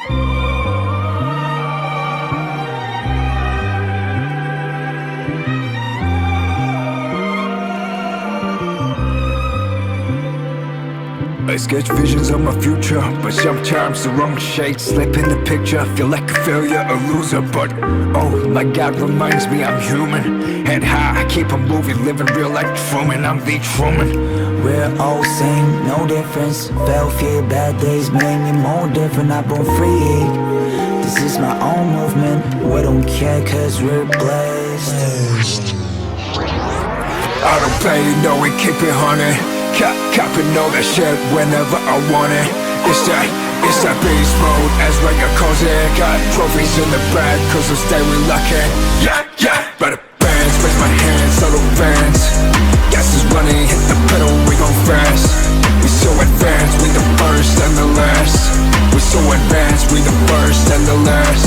I sketch visions of my future, but sometimes the wrong shade slip in the picture. Feel like a failure, a loser, but oh my God reminds me I'm human. Head high, I keep on moving, living real like Truman. I'm the Truman. We're all same, no difference. Felt fear, bad days made me more different. I born free. This is my own movement. We don't care cause we're blessed. I don't pay, you know we keep it haunted. Copping all that shit whenever I want it. It's that beast mode, as Ranga calls it. Got trophies in the bag, cause I stay reluctant. Yeah, better bands, raise my hands, little fans. Gas is running, hit the pedal, we gon' fast. We so advanced, we the first and the last. We so advanced, we the first and the last.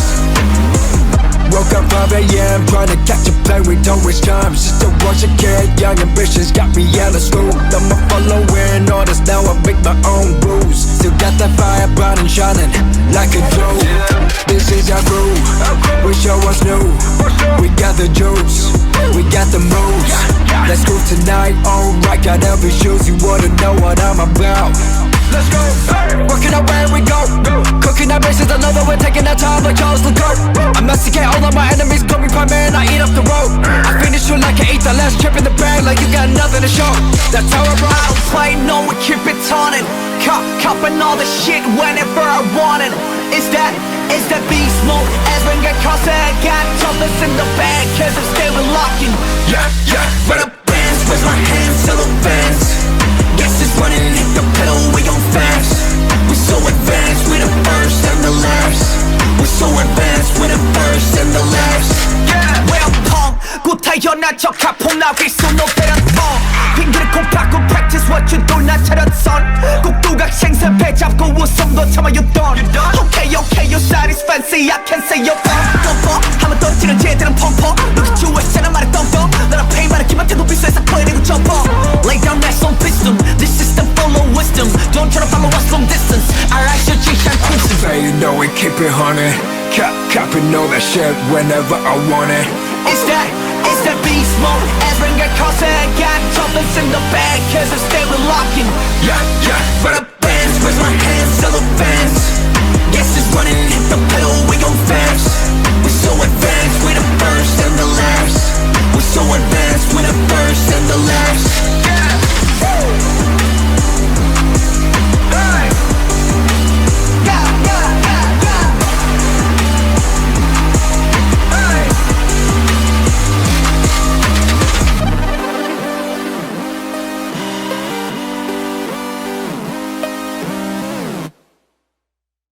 Woke up 5 AM, trying to catch a plane, we don't waste time. Just to watch a kid, young ambitions got me out of school. I'm a following orders, now I make my own rules. Still got that fire bright and shining like a jewel. This is our crew, we show us new. We got the juice, we got the moves. Let's go tonight, alright, got every shoes. You wanna know what I'm about. Let's go, working out where we go. Cooking our bases, I know that we're taking our time like Charles Leclerc. I masticate all of my enemies, call me prime man, I eat up the road. I finish you like I ate the last chip in the bag, like you got nothing to show. That's how I roll. I don't play, no, we keep it taunting. Copping all the shit whenever I want it. Is that beast mode? As when get crossed, I got toughness in the bag, cause I'm still locking. Yeah, for the bands, raise my hands, till the fans. Gas is running, hit the pedal, we gon' fast. We so advanced, we the first and the last. We so advanced, we the first and the last. Yeah, well, pong, 곧 태어난 척 가풍 나위 so no better talk. 핑계를 콩 팍고 practice what you do, 나 차렸선. 꼭 두각 생선 배 잡고 웃음도 참아 you done. Okay, your side is fancy, I can say you're 펌퍼. 하면 떨어지는 쟤들은 펌퍼. Look at you, 했잖아 말했던 거. 나랑 페이 말은 기만태도 비싸서 커이리고 점퍼. Lay down that some piston. This system full of wisdom. Don't try to follow us from distance. I like your G-Shan Princeton. Hey, you know we keep it haunted. Copping all that shit whenever I want it. It's that beast mode. As when get crossed, I got toughness in the bag, cause I'm still locking. Yeah, for the bands, raise my hands.